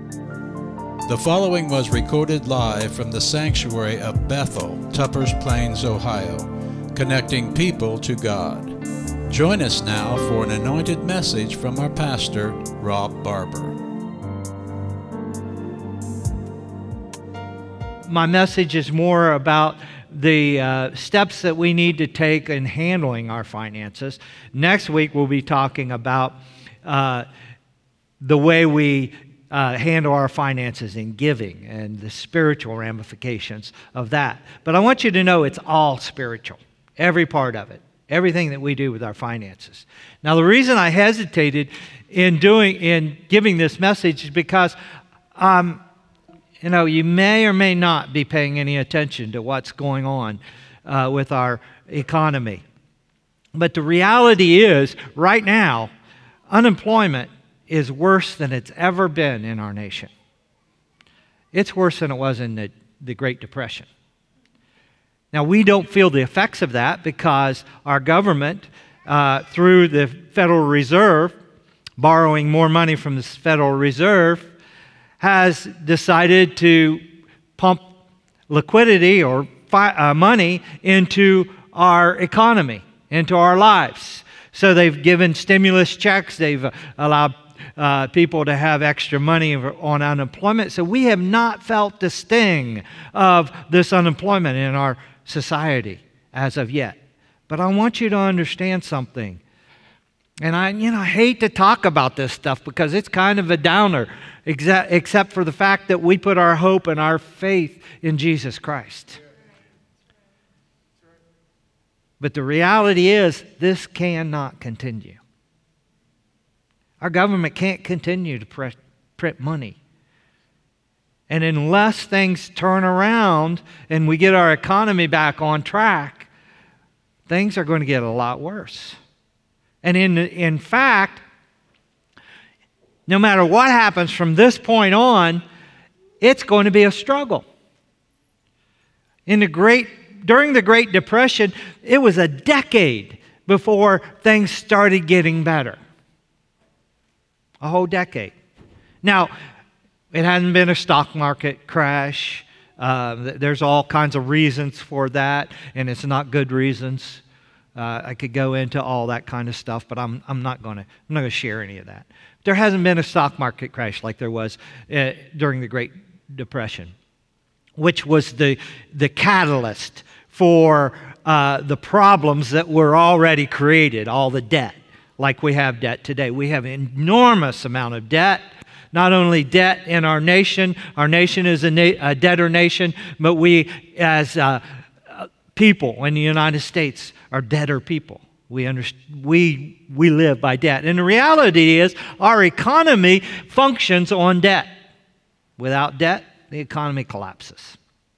The following was recorded live from the sanctuary of Bethel, Tuppers Plains, Ohio, connecting people to God. Join us now for an anointed message from our pastor, Rob Barber. My message is more about the steps that we need to take in handling our finances. Next week, we'll be talking about the way we handle our finances in giving and the spiritual ramifications of that. But I want you to know it's all spiritual, every part of it, everything that we do with our finances. Now, the reason I hesitated in giving this message is because you may or may not be paying any attention to what's going on with our economy. But the reality is, right now, unemployment is worse than it's ever been in our nation. It's worse than it was in the Great Depression. Now, we don't feel the effects of that because our government, through the Federal Reserve, borrowing more money from the Federal Reserve, has decided to pump liquidity or money into our economy, into our lives. So they've given stimulus checks, they've allowed people to have extra money on unemployment. So we have not felt the sting of this unemployment in our society as of yet. But I want you to understand something. And I hate to talk about this stuff because it's kind of a downer, except for the fact that we put our hope and our faith in Jesus Christ. But the reality is, this cannot continue. Our government can't continue to print money. And unless things turn around and we get our economy back on track, things are going to get a lot worse. And in fact, no matter what happens from this point on, it's going to be a struggle. During the Great Depression, it was a decade before things started getting better. A whole decade. Now, it hasn't been a stock market crash. There's all kinds of reasons for that, and it's not good reasons. I could go into all that kind of stuff, but I'm not going to share any of that. There hasn't been a stock market crash like there was during the Great Depression, which was the catalyst for the problems that were already created, all the debt, like we have debt today. We have an enormous amount of debt. Not only debt in our nation is a debtor nation, but we as people in the United States are debtor people. We live by debt. And the reality is our economy functions on debt. Without debt, the economy collapses.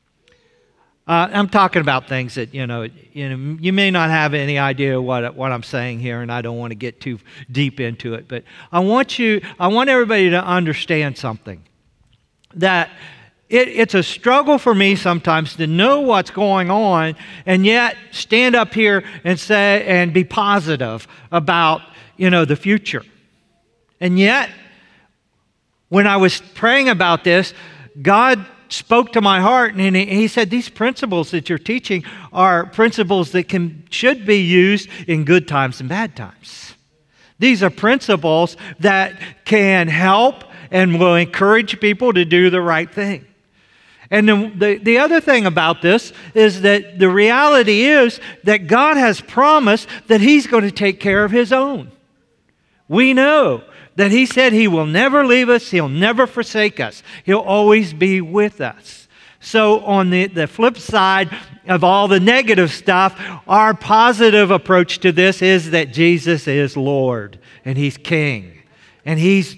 I'm talking about things that, you may not have any idea what I'm saying here, and I don't want to get too deep into it, but I want everybody to understand something. That it's a struggle for me sometimes to know what's going on and yet stand up here and say and be positive about, the future. And yet, when I was praying about this, God spoke to my heart, and he said, these principles that you're teaching are principles that should be used in good times and bad times. These are principles that can help and will encourage people to do the right thing. And the other thing about this is that the reality is that God has promised that He's going to take care of His own. We know that He said He will never leave us, He'll never forsake us. He'll always be with us. So on the flip side of all the negative stuff, our positive approach to this is that Jesus is Lord and He's King. And He's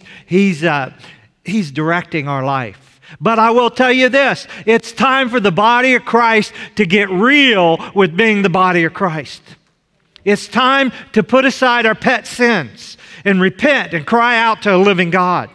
directing our life. But I will tell you this, it's time for the body of Christ to get real with being the body of Christ. It's time to put aside our pet sins and repent and cry out to a living God.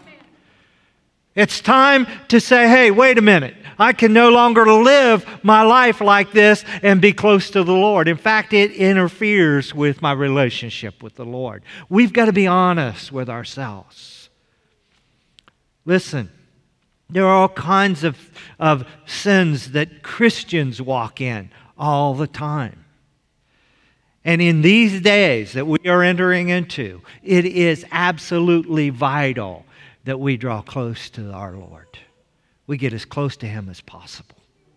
It's time to say, hey, wait a minute. I can no longer live my life like this and be close to the Lord. In fact, it interferes with my relationship with the Lord. We've got to be honest with ourselves. Listen, There are all kinds of sins that Christians walk in all the time. And in these days that we are entering into, it is absolutely vital that we draw close to our Lord. We get as close to Him as possible.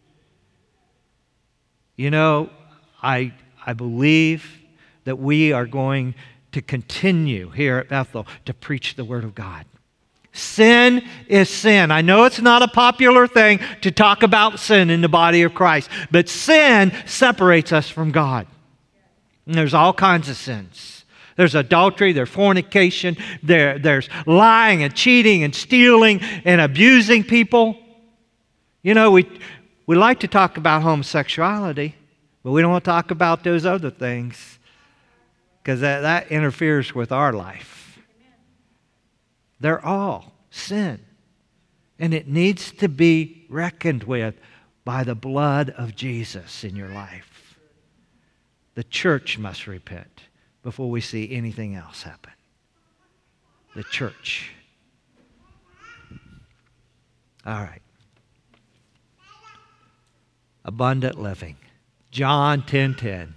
You know, I believe that we are going to continue here at Bethel to preach the Word of God. Sin is sin. I know it's not a popular thing to talk about sin in the body of Christ, but sin separates us from God. And there's all kinds of sins. There's adultery, there's fornication, there's lying and cheating and stealing and abusing people. You know, we like to talk about homosexuality, but we don't want to talk about those other things because that interferes with our life. They're all sin. And it needs to be reckoned with by the blood of Jesus in your life. The church must repent before we see anything else happen. The church. All right. Abundant living. John 10:10.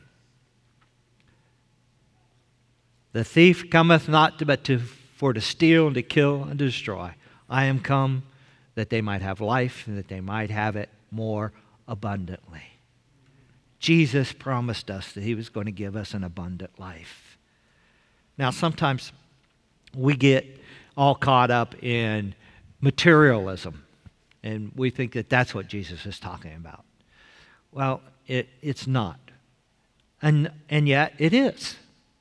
The thief cometh not but for to steal and to kill and to destroy. I am come that they might have life and that they might have it more abundantly. Jesus promised us that He was going to give us an abundant life. Now, sometimes we get all caught up in materialism, and we think that that's what Jesus is talking about. Well, it's not. And yet it is.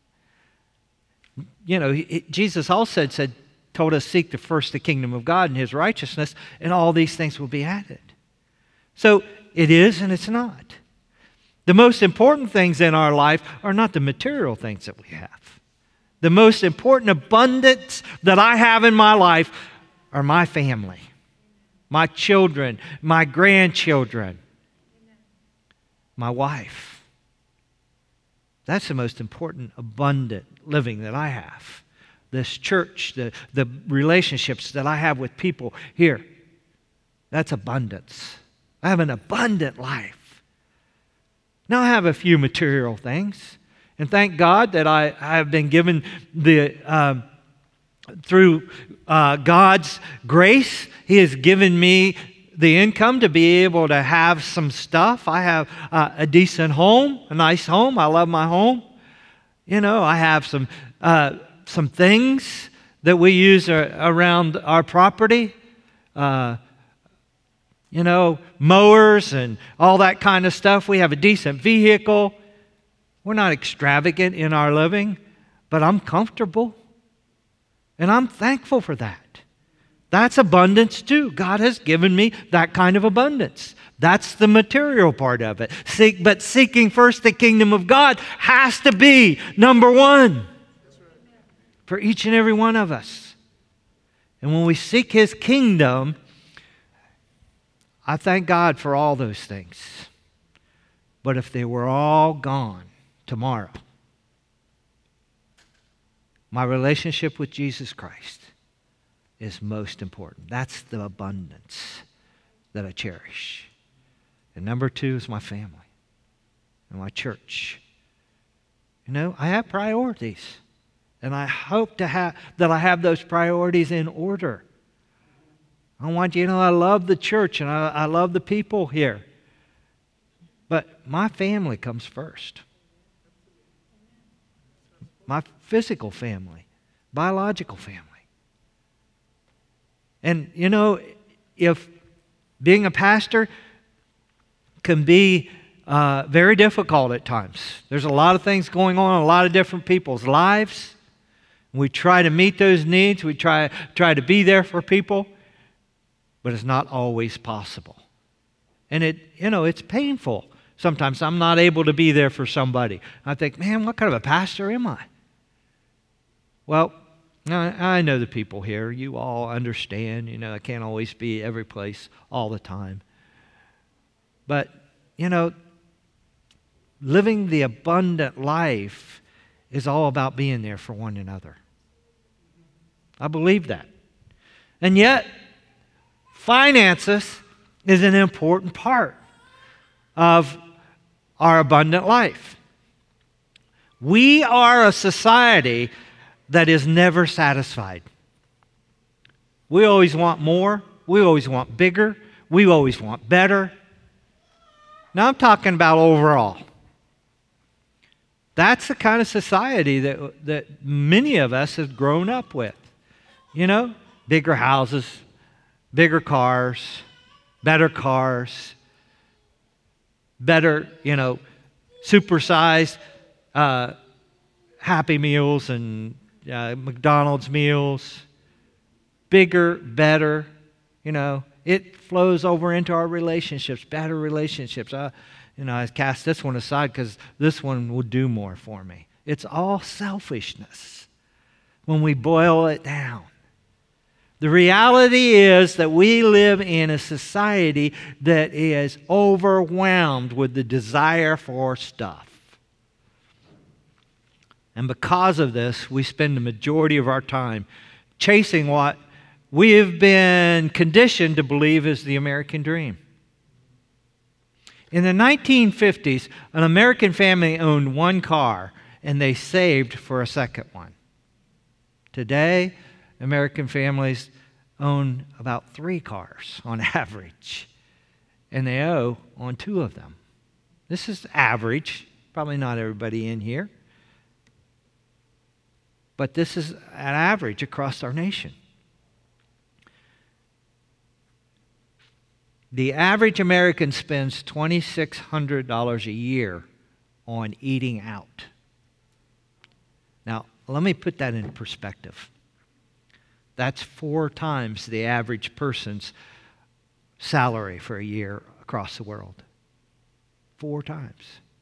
You know, Jesus also told us, seek first the kingdom of God and His righteousness, and all these things will be added. So it is and it's not. The most important things in our life are not the material things that we have. The most important abundance that I have in my life are my family, my children, my grandchildren, my wife. That's the most important, abundant living that I have. This church, the relationships that I have with people here, that's abundance. I have an abundant life. Now I have a few material things, and thank God that I have been given through God's grace, He has given me the income to be able to have some stuff. I have a decent home, a nice home. I love my home. You know, I have some things that we use around our property. You know, mowers and all that kind of stuff. We have a decent vehicle. We're not extravagant in our living, but I'm comfortable. And I'm thankful for that. That's abundance too. God has given me that kind of abundance. That's the material part of it. But seeking first the kingdom of God has to be number one for each and every one of us. And when we seek His kingdom, I thank God for all those things. But if they were all gone tomorrow, my relationship with Jesus Christ is most important. That's the abundance that I cherish. And number two is my family and my church. You know, I have priorities. And I hope that I have those priorities in order. I love the church and I love the people here. But my family comes first. My physical family, biological family. And, you know, if being a pastor can be very difficult at times. There's a lot of things going on in a lot of different people's lives. We try to meet those needs. We try to be there for people. But it's not always possible. And it's painful. Sometimes I'm not able to be there for somebody. I think, man, what kind of a pastor am I? Well, I know the people here. You all understand. You know, I can't always be every place all the time. But, you know, living the abundant life is all about being there for one another. I believe that. And yet, finances is an important part of our abundant life. We are a society that is never satisfied. We always want more. We always want bigger. We always want better. Now I'm talking about overall. That's the kind of society that many of us have grown up with. You know, bigger houses, bigger cars, better, supersized Happy Meals and McDonald's meals. Bigger, better, it flows over into our relationships, better relationships. I cast this one aside because this one will do more for me. It's all selfishness when we boil it down. The reality is that we live in a society that is overwhelmed with the desire for stuff. And because of this, we spend the majority of our time chasing what we have been conditioned to believe is the American dream. In the 1950s, an American family owned one car, and they saved for a second one. Today, American families own about 3 cars on average, and they owe on 2 of them. This is average, probably not everybody in here, but this is an average across our nation. The average American spends $2,600 a year on eating out. Now, let me put that in perspective. That's 4 times the average person's salary for a year across the world. 4 times.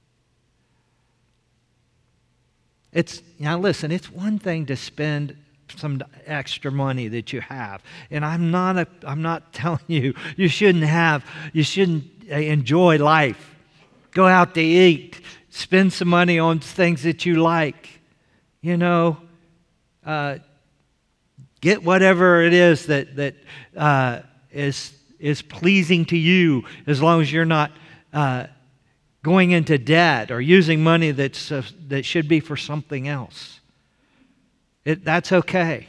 Now listen, it's one thing to spend some extra money that you have. And I'm not telling you shouldn't enjoy life. Go out to eat. Spend some money on things that you like. Get whatever it is that is pleasing to you, as long as you're not going into debt or using money that should be for something else. That's okay.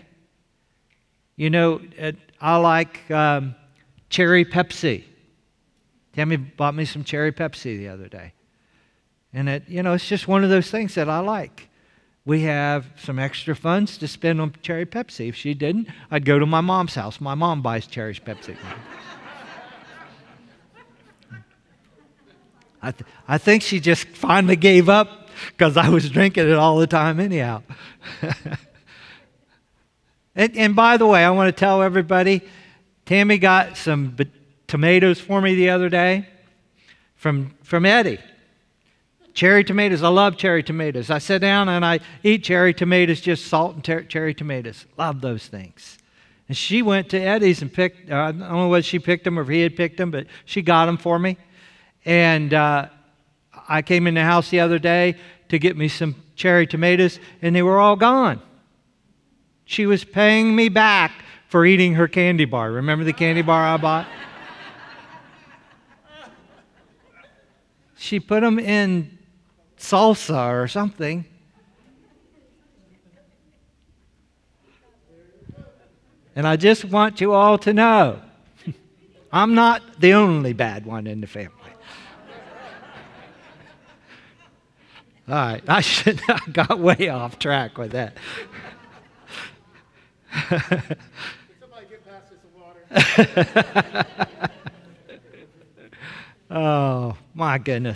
I like cherry Pepsi. Tammy bought me some cherry Pepsi the other day. And it's just one of those things that I like. We have some extra funds to spend on cherry Pepsi. If she didn't, I'd go to my mom's house. My mom buys cherry Pepsi. I think she just finally gave up because I was drinking it all the time anyhow. And by the way, I want to tell everybody, Tammy got some tomatoes for me the other day from Eddie. Cherry tomatoes. I love cherry tomatoes. I sit down and I eat cherry tomatoes, just salt and cherry tomatoes. Love those things. And she went to Eddie's and picked, I don't know whether she picked them or if he had picked them, but she got them for me. And I came in the house the other day to get me some cherry tomatoes, and they were all gone. She was paying me back for eating her candy bar. Remember the candy bar I bought? She put them in salsa or something. And I just want you all to know, I'm not the only bad one in the family. All right, I got way off track with that. Somebody get past this water. Oh, my goodness.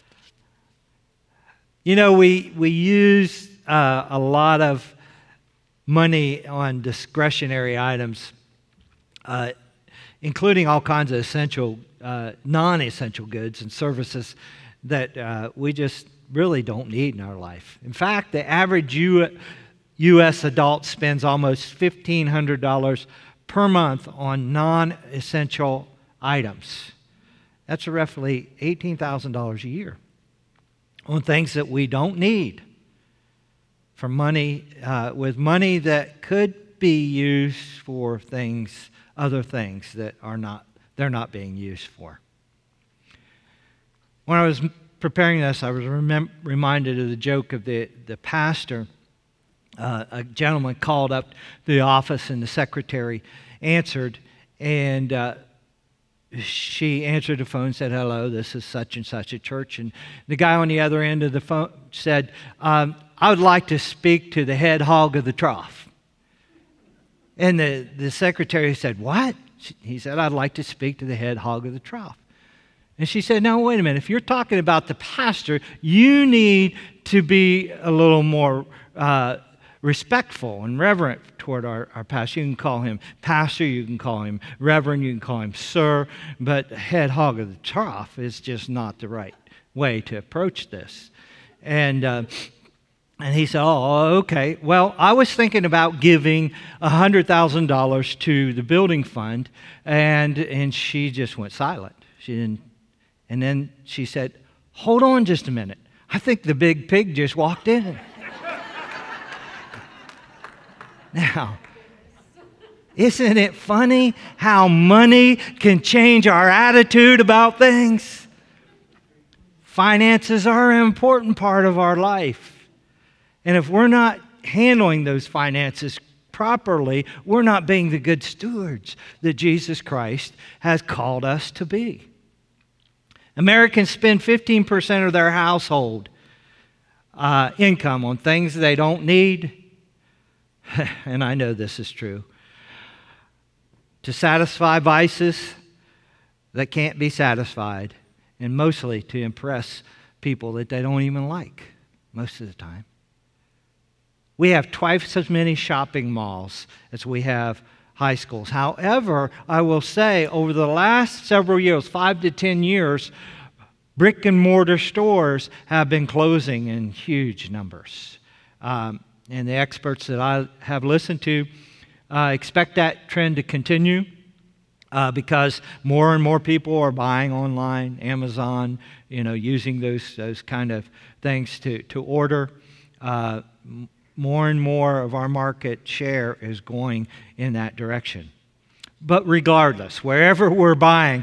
We use a lot of money on discretionary items, including all kinds of essential, non-essential goods and services that we just really don't need in our life. In fact, the average U.S. adult spends almost $1,500 per month on non-essential items. That's roughly $18,000 a year on things that we don't need. For money, with money that could be used for things other things that they're not being used for. When I was preparing this, I was reminded of the joke of the pastor. A gentleman called up the office and the secretary answered, and she answered the phone and said, "Hello, this is such and such a church." And the guy on the other end of the phone said, "I would like to speak to the head hog of the trough." And the secretary said, "What?" He said, "I'd like to speak to the head hog of the trough." And she said, "No, wait a minute. If you're talking about the pastor, you need to be a little more respectful and reverent toward our pastor. You can call him pastor, you can call him reverend, you can call him sir, but head hog of the trough is just not the right way to approach this." And he said, "Oh, okay. Well, I was thinking about giving $100,000 to the building fund," and she just went silent. She didn't. And then she said, "Hold on just a minute. I think the big pig just walked in." Now, isn't it funny how money can change our attitude about things? Finances are an important part of our life. And if we're not handling those finances properly, we're not being the good stewards that Jesus Christ has called us to be. Americans spend 15% of their household income on things they don't need. And I know this is true. To satisfy vices that can't be satisfied, and mostly to impress people that they don't even like most of the time. We have twice as many shopping malls as we have high schools. However, I will say over the last several years, 5 to 10 years, brick and mortar stores have been closing in huge numbers. And the experts that I have listened to expect that trend to continue because more and more people are buying online, Amazon, using those kind of things to order. More and more of our market share is going in that direction. But regardless, wherever we're buying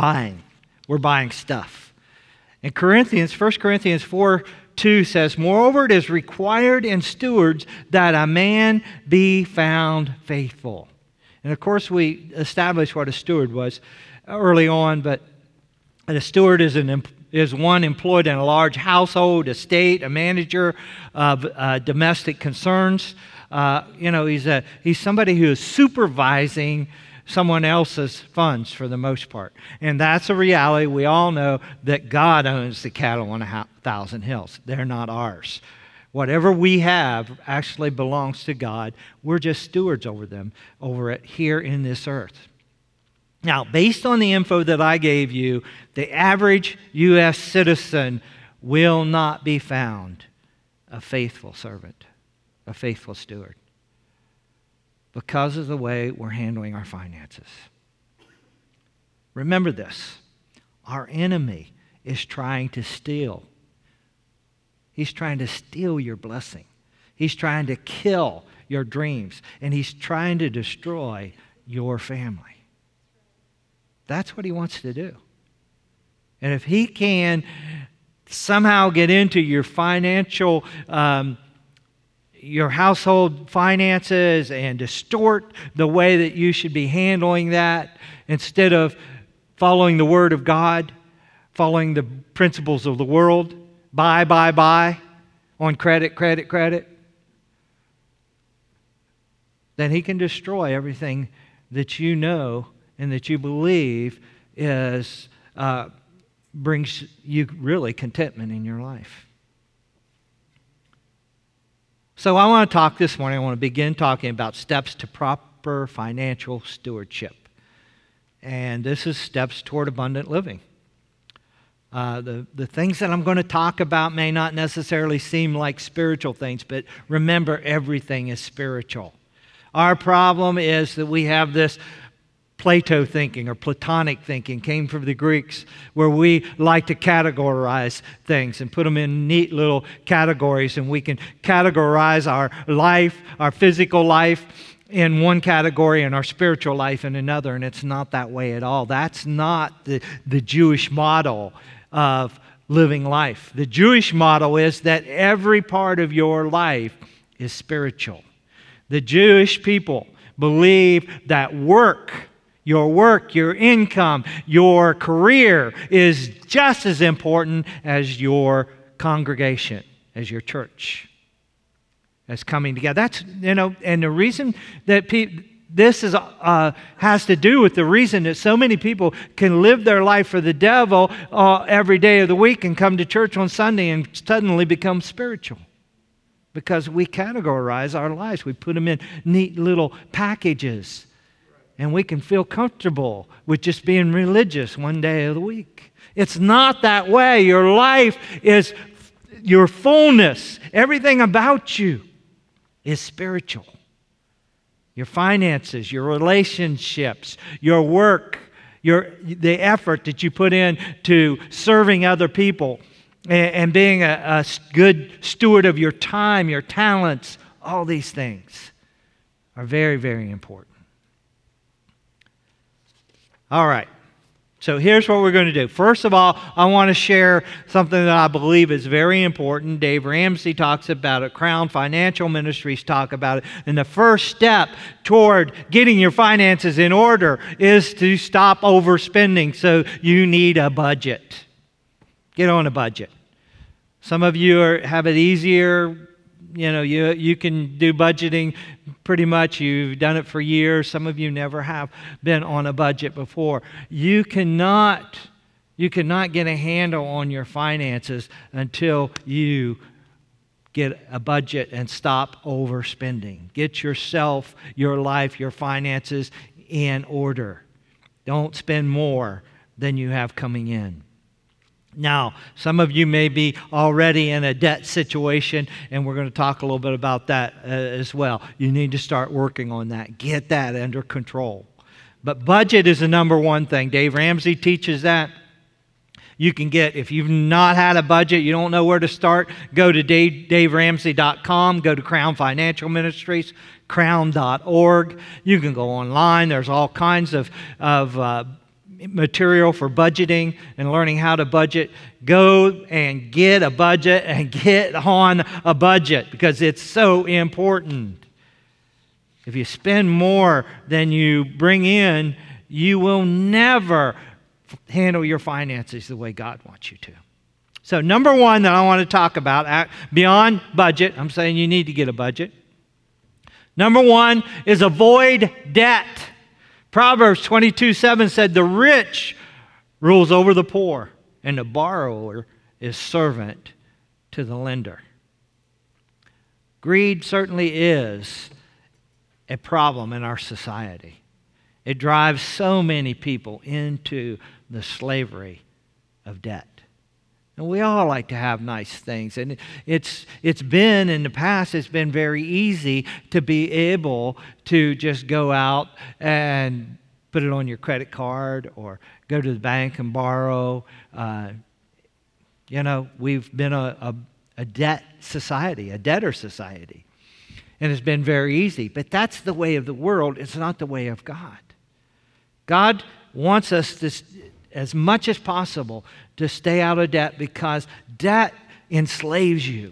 stuff. In 1 Corinthians 4:2 says, "Moreover, it is required in stewards that a man be found faithful." And of course, we established what a steward was early on, but a steward is one employed in a large household, estate, a manager of domestic concerns. He's somebody who is supervising someone else's funds for the most part. And that's a reality. We all know that God owns the cattle on 1,000 hills. They're not ours. Whatever we have actually belongs to God. We're just stewards over it here in this earth. Now, based on the info that I gave you, the average U.S. citizen will not be found a faithful servant, a faithful steward, because of the way we're handling our finances. Remember this, our enemy is trying to steal. He's trying to steal your blessing. He's trying to kill your dreams, and he's trying to destroy your family. That's what he wants to do. And if he can somehow get into your financial your household finances and distort the way that you should be handling that, instead of following the Word of God, following the principles of the world, buy on credit, then he can destroy everything that you know and that you believe brings you really contentment in your life. So I want to talk this morning, I want to begin talking about steps to proper financial stewardship. And this is steps toward abundant living. The things that I'm going to talk about may not necessarily seem like spiritual things, but remember, everything is spiritual. Our problem is that we have this Plato thinking or Platonic thinking, came from the Greeks, where we like to categorize things and put them in neat little categories, and we can categorize our life, our physical life, in one category and our spiritual life in another, and it's not that way at all. That's not the Jewish model of living life. The Jewish model is that every part of your life is spiritual. The Jewish people believe that your income, your career is just as important as your congregation, as your church, as coming together. That's, and the reason that this has to do with the reason that so many people can live their life for the devil every day of the week and come to church on Sunday and suddenly become spiritual. Because we categorize our lives. We put them in neat little packages. And we can feel comfortable with just being religious one day of the week. It's not that way. Your life is your fullness. Everything about you is spiritual. Your finances, your relationships, your work, the effort that you put in to serving other people and being a good steward of your time, your talents, all these things are very, very important. All right, so here's what we're going to do. First of all, I want to share something that I believe is very important. Dave Ramsey talks about it. Crown Financial Ministries talk about it. And the first step toward getting your finances in order is to stop overspending. So you need a budget. Get on a budget. Some of you have it easier. You can do budgeting pretty much. You've done it for years. Some of you never have been on a budget before. You cannot get a handle on your finances until you get a budget and stop overspending. Get yourself, your life, your finances in order. Don't spend more than you have coming in. Now, some of you may be already in a debt situation, and we're going to talk a little bit about that as well. You need to start working on that. Get that under control. But budget is the number one thing. Dave Ramsey teaches that. You can get, if you've not had a budget, you don't know where to start, go to daveramsey.com, go to Crown Financial Ministries, crown.org. You can go online. There's all kinds of material for budgeting and learning how to budget. Go and get a budget and get on a budget because it's so important. If you spend more than you bring in, you will never handle your finances the way God wants you to. So number one that I want to talk about, beyond budget, I'm saying you need to get a budget. Number one is avoid debt. Proverbs 22:7 said, "The rich rules over the poor, and the borrower is servant to the lender." Greed certainly is a problem in our society. It drives so many people into the slavery of debt. And we all like to have nice things. And it's been, in the past, it's been very easy to be able to just go out and put it on your credit card or go to the bank and borrow. We've been a debt society, a debtor society. And it's been very easy. But that's the way of the world. It's not the way of God. God wants us to, as much as possible, to stay out of debt because debt enslaves you.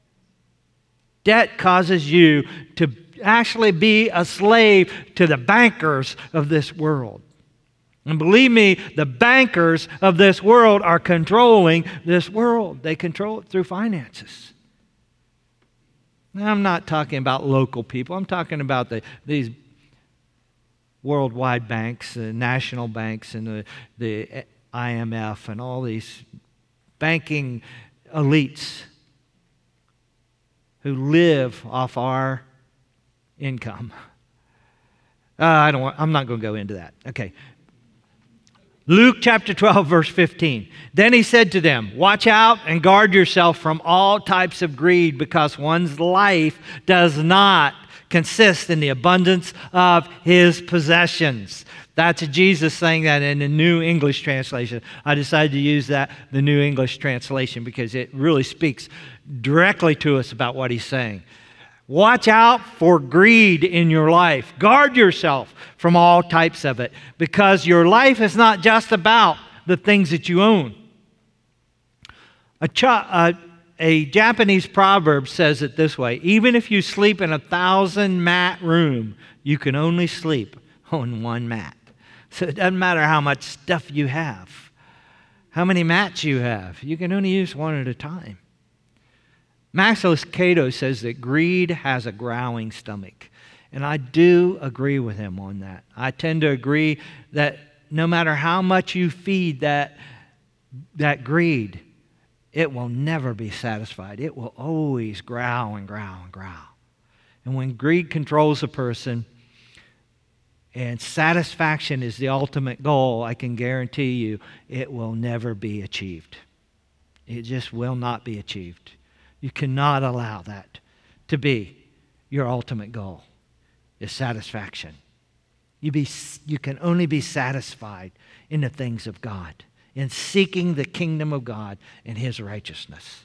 Debt causes you to actually be a slave to the bankers of this world. And believe me, the bankers of this world are controlling this world. They control it through finances. Now, I'm not talking about local people. I'm talking about these worldwide banks, national banks, and the IMF, and all these banking elites who live off our income. I'm not going to go into that. Okay. Luke chapter 12, verse 15. Then he said to them, "Watch out and guard yourself from all types of greed, because one's life does not consist in the abundance of his possessions." That's Jesus saying that in the New English Translation. I decided to use the New English Translation, because it really speaks directly to us about what he's saying. Watch out for greed in your life. Guard yourself from all types of it, because your life is not just about the things that you own. A Japanese proverb says it this way: even if you sleep in a 1,000-mat room, you can only sleep on one mat. So it doesn't matter how much stuff you have, how many mats you have. You can only use one at a time. Max Lucado says that greed has a growling stomach. And I do agree with him on that. I tend to agree that no matter how much you feed that greed, it will never be satisfied. It will always growl and growl and growl. And when greed controls a person and satisfaction is the ultimate goal, I can guarantee you it will never be achieved. It just will not be achieved. You cannot allow that to be your ultimate goal, is satisfaction. You can only be satisfied in the things of God, in seeking the kingdom of God and His righteousness.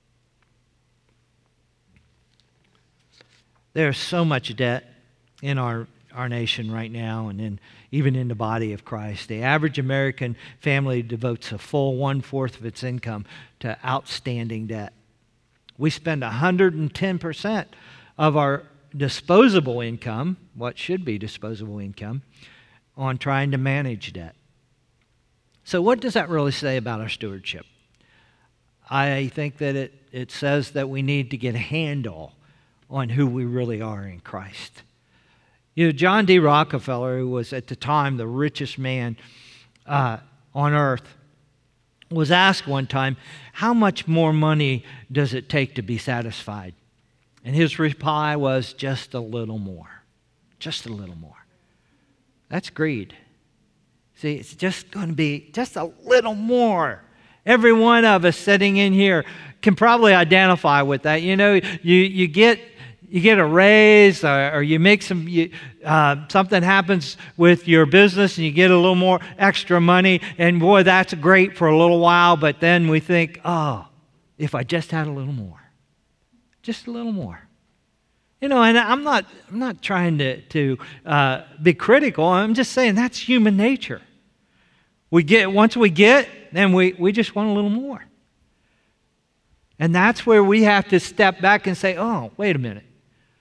There's so much debt in our nation right now, and even in the body of Christ. The average American family devotes a full 1/4 of its income to outstanding debt. We spend 110% of our disposable income, what should be disposable income, on trying to manage debt. So what does that really say about our stewardship? I think that it says that we need to get a handle on who we really are in Christ. You know, John D. Rockefeller, who was at the time the richest man on earth, was asked one time, how much more money does it take to be satisfied? And his reply was, just a little more. Just a little more. That's greed. See, it's just going to be just a little more. Every one of us sitting in here can probably identify with that. You know, you get a raise, or you make something happens with your business and you get a little more extra money, and boy, that's great for a little while, but then we think, oh, if I just had a little more. Just a little more. You know, and I'm not trying to be critical. I'm just saying that's human nature. Once we get, then we just want a little more. And that's where we have to step back and say, oh, wait a minute.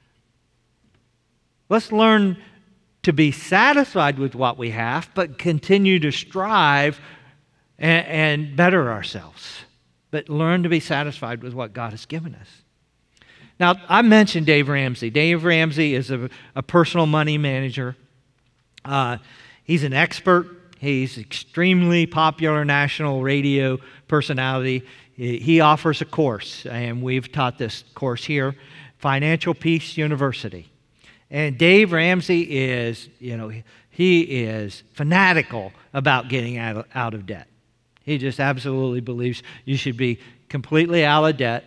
Let's learn to be satisfied with what we have, but continue to strive and better ourselves. But learn to be satisfied with what God has given us. Now, I mentioned Dave Ramsey. Dave Ramsey is a personal money manager. He's an expert. He's extremely popular national radio personality. He offers a course, and we've taught this course here, Financial Peace University. And Dave Ramsey is, he is fanatical about getting out of debt. He just absolutely believes you should be completely out of debt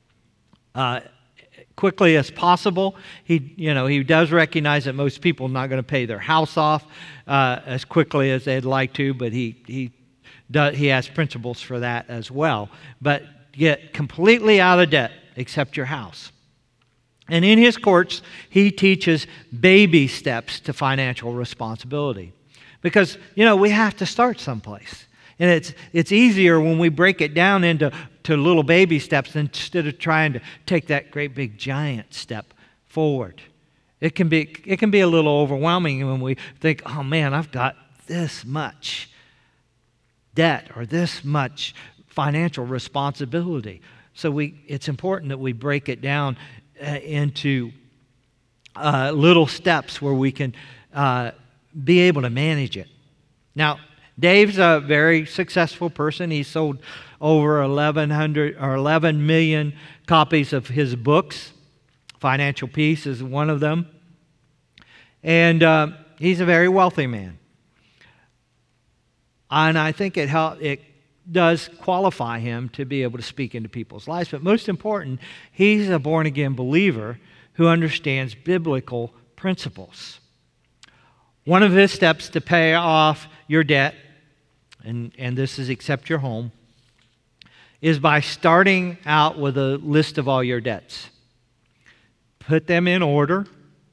quickly as possible. He does recognize that most people are not going to pay their house off as quickly as they'd like to, but he has principles for that as well. But get completely out of debt except your house. And in his course, he teaches baby steps to financial responsibility. Because, we have to start someplace. And it's easier when we break it down into little baby steps instead of trying to take that great big giant step forward. It can be a little overwhelming when we think, oh man, I've got this much debt or this much financial responsibility. So it's important that we break it down into little steps where we can be able to manage it. Now, Dave's a very successful person. He sold over 11 million copies of his books. Financial Peace is one of them. And he's a very wealthy man. And I think it does qualify him to be able to speak into people's lives. But most important, he's a born-again believer who understands biblical principles. One of his steps to pay off your debt, and this is except your home, is by starting out with a list of all your debts. put them in order,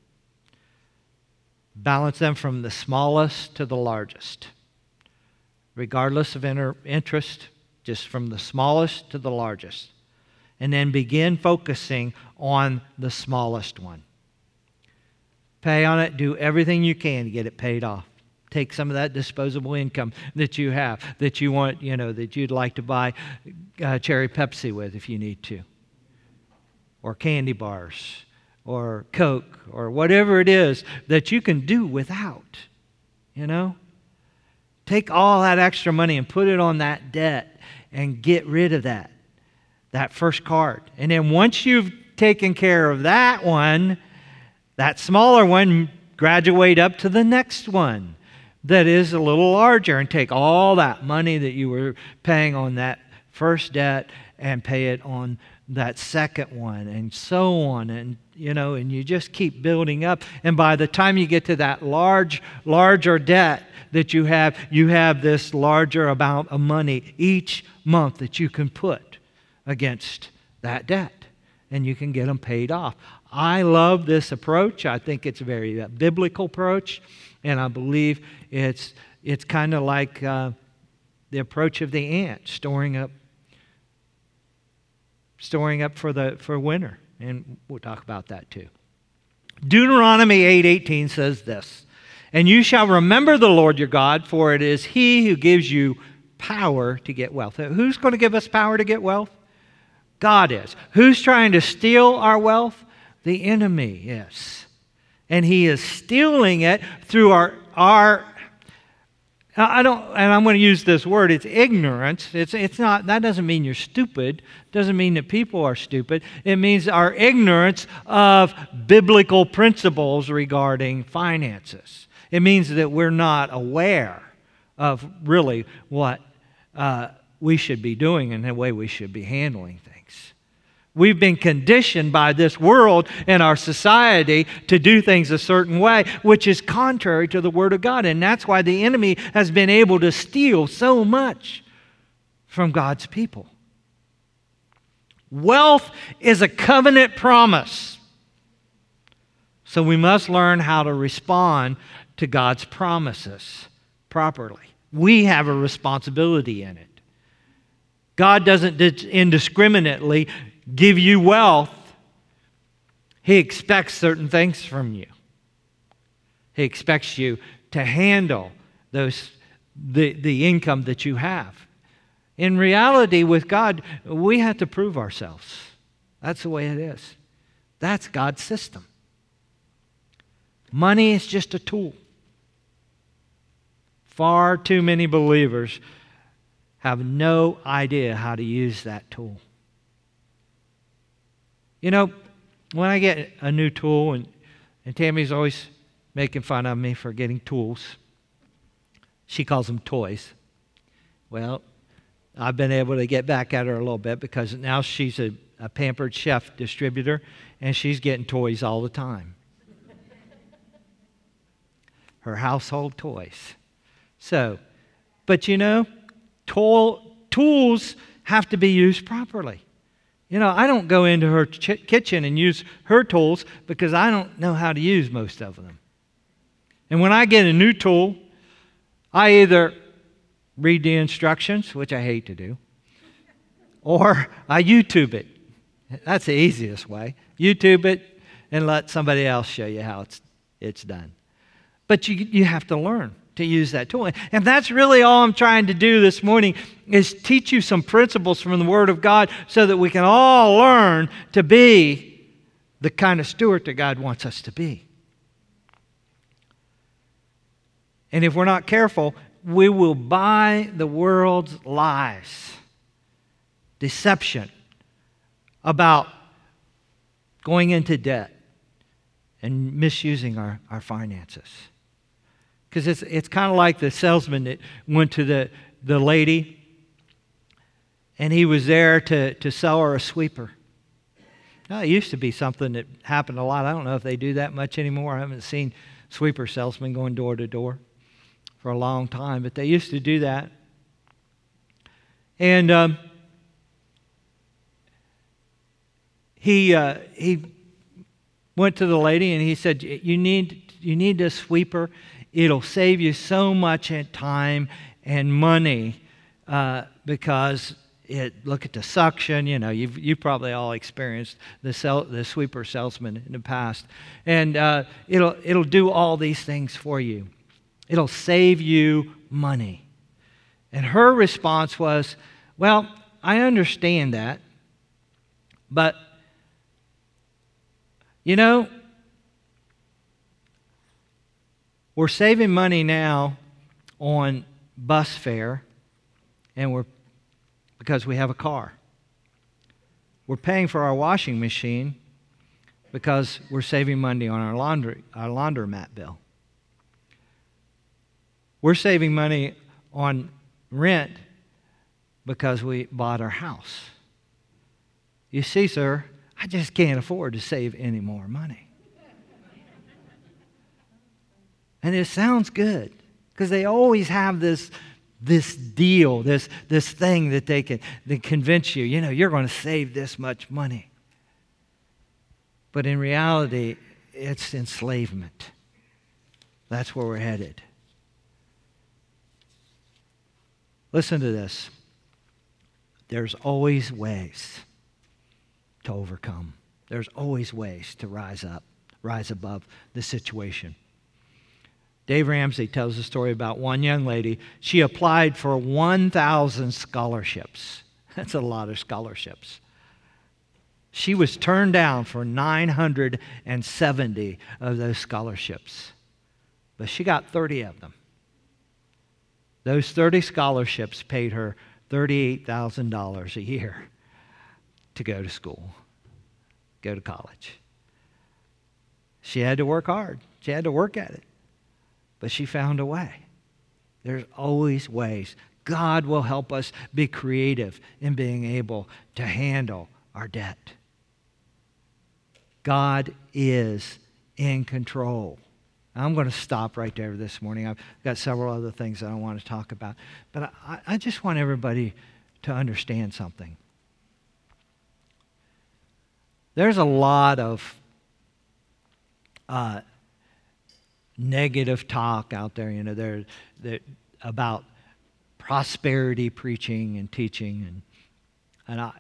balance them from the smallest to the largest, regardless of interest, just from the smallest to the largest. And then begin focusing on the smallest one. Pay on it. Do everything you can to get it paid off. Take some of that disposable income that you have, that you want, that you'd like to buy cherry Pepsi with if you need to, or candy bars, or Coke, or whatever it is that you can do without, Take all that extra money and put it on that debt and get rid of that first card. And then once you've taken care of that one, that smaller one, graduate up to the next one that is a little larger and take all that money that you were paying on that first debt and pay it on that second one, and so on. And you just keep building up. And by the time you get to that larger debt that you have this larger amount of money each month that you can put against that debt, and you can get them paid off. I love this approach. I think it's a very biblical approach, and I believe it's kind of like the approach of the ant, storing up for winter, and we'll talk about that too. Deuteronomy 8:18 says this, "And you shall remember the Lord your God, for it is He who gives you power to get wealth." Who's going to give us power to get wealth? God is. Who's trying to steal our wealth? The enemy is. And he is stealing it through our I'm going to use this word, it's ignorance. It's not, that doesn't mean you're stupid. It doesn't mean that people are stupid. It means our ignorance of biblical principles regarding finances. It means that we're not aware of really what we should be doing and the way we should be handling things. We've been conditioned by this world and our society to do things a certain way, which is contrary to the Word of God. And that's why the enemy has been able to steal so much from God's people. Wealth is a covenant promise. So we must learn how to respond to God's promises properly. We have a responsibility in it. God doesn't indiscriminately give you wealth. He expects certain things from you. He expects you to handle the income that you have. In reality, with God, we have to prove ourselves. That's the way it is. That's God's system. Money is just a tool. Far too many believers have no idea how to use that tool. When I get a new tool, and Tammy's always making fun of me for getting tools. She calls them toys. Well, I've been able to get back at her a little bit because now she's a Pampered Chef distributor, and she's getting toys all the time. Her household toys. But tools have to be used properly. I don't go into her kitchen and use her tools because I don't know how to use most of them. And when I get a new tool, I either read the instructions, which I hate to do, or I YouTube it. That's the easiest way. YouTube it and let somebody else show you how it's done. But you have to learn to use that tool. And that's really all I'm trying to do this morning, is teach you some principles from the Word of God so that we can all learn to be the kind of steward that God wants us to be. And if we're not careful, we will buy the world's lies, deception about going into debt and misusing our finances. Because it's kind of like the salesman that went to the lady, and he was there to sell her a sweeper. Now, it used to be something that happened a lot. I don't know if they do that much anymore. I haven't seen sweeper salesmen going door to door for a long time, but they used to do that. And he went to the lady and he said, you need a sweeper. It'll save you so much in time and money because look at the suction. You know, you've probably all experienced the sweeper salesman in the past, and it'll do all these things for you. It'll save you money. And her response was, well, I understand that, but you know, we're saving money now on bus fare, and because we have a car. We're paying for our washing machine because we're saving money on our laundromat bill. We're saving money on rent because we bought our house. You see, sir, I just can't afford to save any more money. And it sounds good because they always have this deal, this thing that they convince you, you know, you're going to save this much money. But in reality, it's enslavement. That's where we're headed. Listen to this. There's always ways to overcome. There's always ways to rise above the situation. Dave Ramsey tells a story about one young lady. She applied for 1,000 scholarships. That's a lot of scholarships. She was turned down for 970 of those scholarships. But she got 30 of them. Those 30 scholarships paid her $38,000 a year to go to school, go to college. She had to work hard. She had to work at it. But she found a way. There's always ways. God will help us be creative in being able to handle our debt. God is in control. I'm going to stop right there this morning. I've got several other things that I want to talk about. But I just want everybody to understand something. There's a lot of negative talk out there, you know, about prosperity preaching and teaching, and I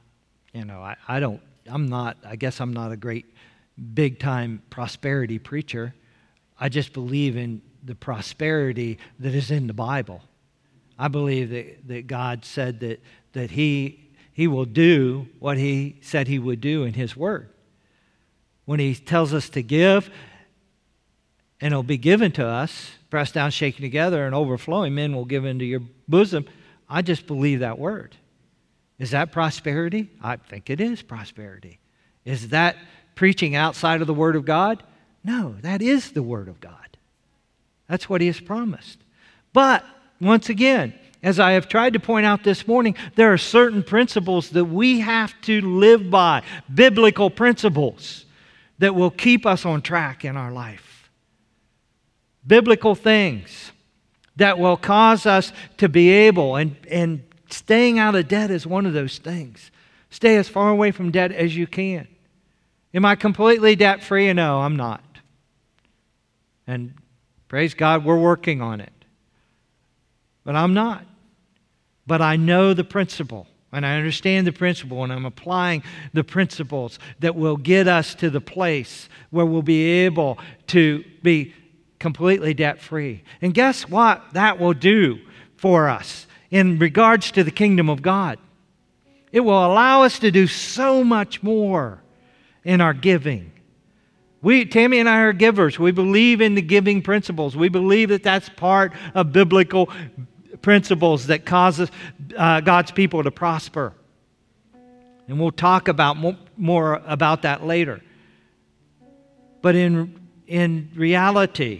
guess I'm not a great big time prosperity preacher. I just believe in the prosperity that is in the Bible. I believe that God said that He will do what He said He would do in His Word. When He tells us to give, and it'll be given to us, pressed down, shaken together, and overflowing, men will give into your bosom. I just believe that word. Is that prosperity? I think it is prosperity. Is that preaching outside of the Word of God? No, that is the Word of God. That's what He has promised. But, once again, as I have tried to point out this morning, there are certain principles that we have to live by, biblical principles that will keep us on track in our life. Biblical things that will cause us to be able, and staying out of debt is one of those things. Stay as far away from debt as you can. Am I completely debt-free? No, I'm not. And praise God, we're working on it. But I'm not. But I know the principle, and I understand the principle, and I'm applying the principles that will get us to the place where we'll be able to be completely debt-free. And guess what that will do for us in regards to the kingdom of God? It will allow us to do so much more in our giving. Tammy and I are givers. We believe in the giving principles. We believe that that's part of biblical principles that causes God's people to prosper. And we'll talk about more about that later. But in reality,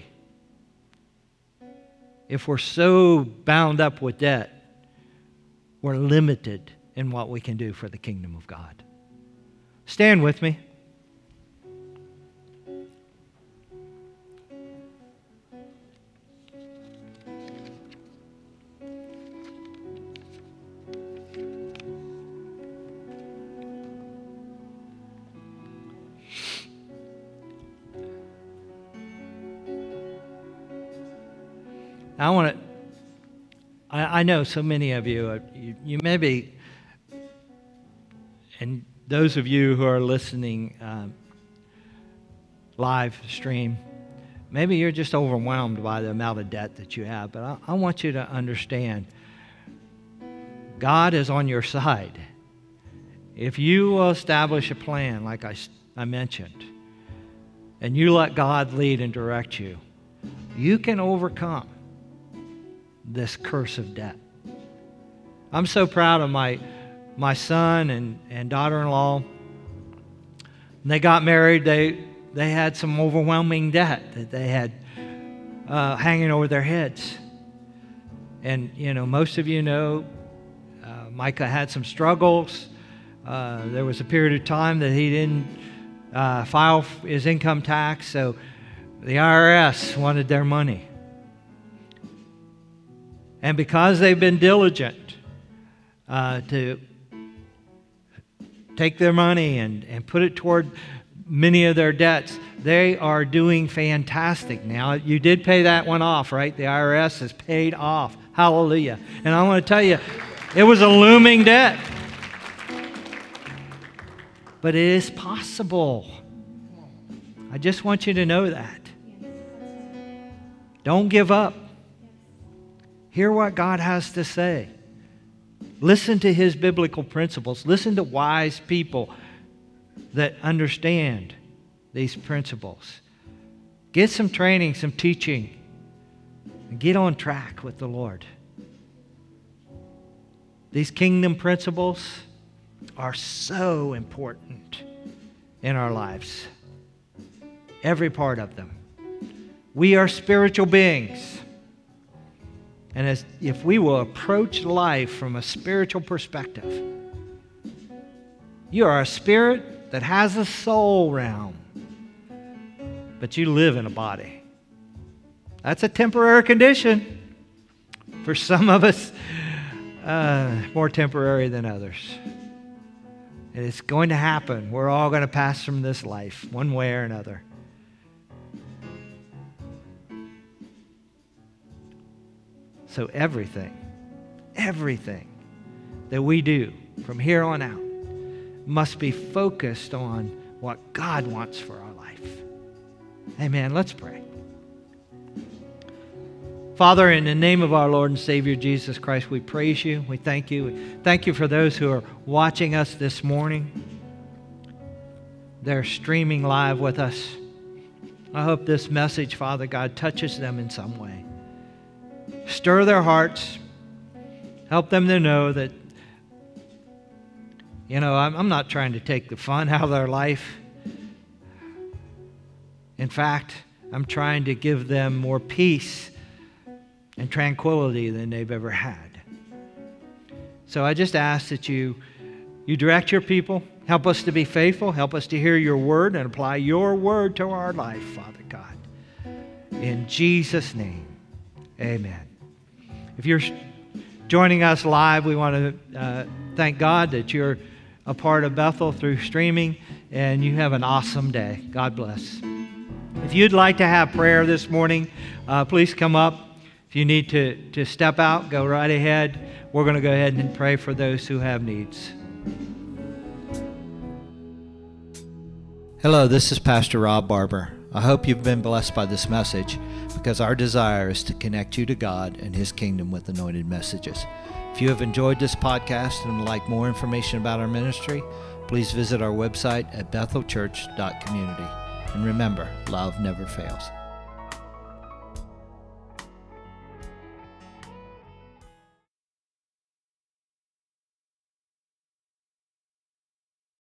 if we're so bound up with debt, we're limited in what we can do for the kingdom of God. Stand with me. I know so many of you, you may be, and those of you who are listening live stream, maybe you're just overwhelmed by the amount of debt that you have, but I want you to understand, God is on your side. If you will establish a plan, like I mentioned, and you let God lead and direct you, you can overcome this curse of debt. I'm so proud of my son and daughter-in-law. When they got married, they had some overwhelming debt that they had hanging over their heads. And, most of you know, Micah had some struggles. There was a period of time that he didn't file his income tax, so the IRS wanted their money. And because they've been diligent to take their money and put it toward many of their debts, they are doing fantastic now. You did pay that one off, right? The IRS has paid off. Hallelujah. And I want to tell you, it was a looming debt. But it is possible. I just want you to know that. Don't give up. Hear what God has to say. Listen to His biblical principles. Listen to wise people that understand these principles. Get some training, some teaching, and get on track with the Lord. These kingdom principles are so important in our lives. Every part of them. We are spiritual beings. And if we will approach life from a spiritual perspective, you are a spirit that has a soul realm, but you live in a body. That's a temporary condition. For some of us, more temporary than others. And it's going to happen. We're all going to pass from this life, one way or another. So everything that we do from here on out must be focused on what God wants for our life. Amen. Let's pray. Father, in the name of our Lord and Savior Jesus Christ, we praise you. We thank you. Thank you for those who are watching us this morning. They're streaming live with us. I hope this message, Father God, touches them in some way. Stir their hearts. Help them to know that, I'm not trying to take the fun out of their life. In fact, I'm trying to give them more peace and tranquility than they've ever had. So I just ask that you direct your people. Help us to be faithful. Help us to hear your word and apply your word to our life, Father God. In Jesus' name, amen. If you're joining us live, we want to thank God that you're a part of Bethel through streaming, and you have an awesome day. God bless. If you'd like to have prayer this morning, please come up. If you need to step out, go right ahead. We're going to go ahead and pray for those who have needs. Hello, this is Pastor Rob Barber. I hope you've been blessed by this message, because our desire is to connect you to God and His kingdom with anointed messages. If you have enjoyed this podcast and would like more information about our ministry, please visit our website at bethelchurch.community. And remember, love never fails.